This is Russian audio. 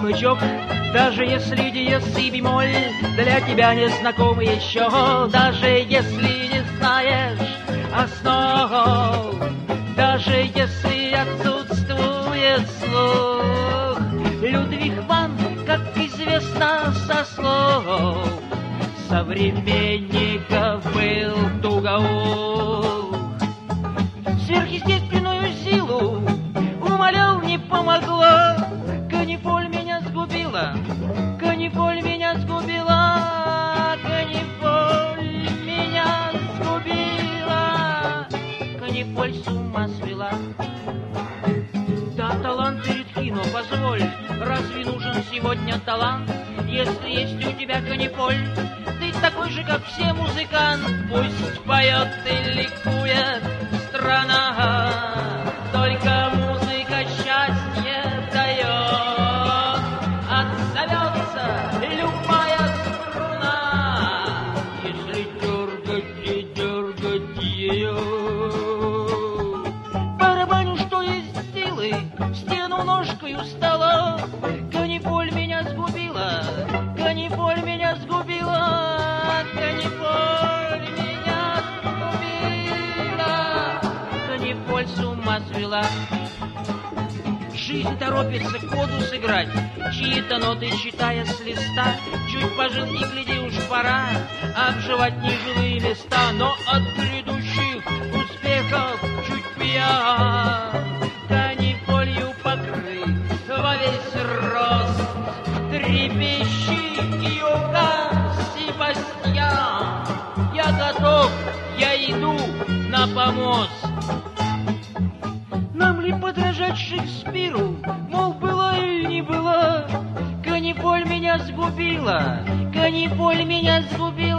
смычок, даже если диез и бемоль для тебя не знакомы еще, даже если не знаешь основ, даже если отсутствует слух. Людвиг ван, как известно со слов современников, был тугоух. Сверхъестественную силу умолял, не помогло. Канифоль меня сгубила, канифоль меня сгубила, канифоль меня сгубила, канифоль с ума свела. Да, талант редки, но позволь, разве нужен сегодня талант, если есть у тебя канифоль? Ты такой же, как все, музыкант, пусть поет и ликует страна, только музыка счастье дает, отзовется любая струна, если дергать и дергать ее. Барабаню, что есть силы, в стену ножкою стола. Канифоль меня сгубила, канифоль меня сгубила, канифоль меня сгубила, канифоль с ума свела. Жизнь торопится коду сыграть, чьи-то ноты читая с листа. Чуть пожил и гляди, уж пора обживать нежилые места. Но от грядущих успехов чуть пьян, канифолью покрыт во весь рост. Трепещи, Иоганн Себастьян, я готов, я иду на помост. Нам ли подражать Шекспиру, мол, была или не была? Канифоль меня сгубила, канифоль меня сгубила.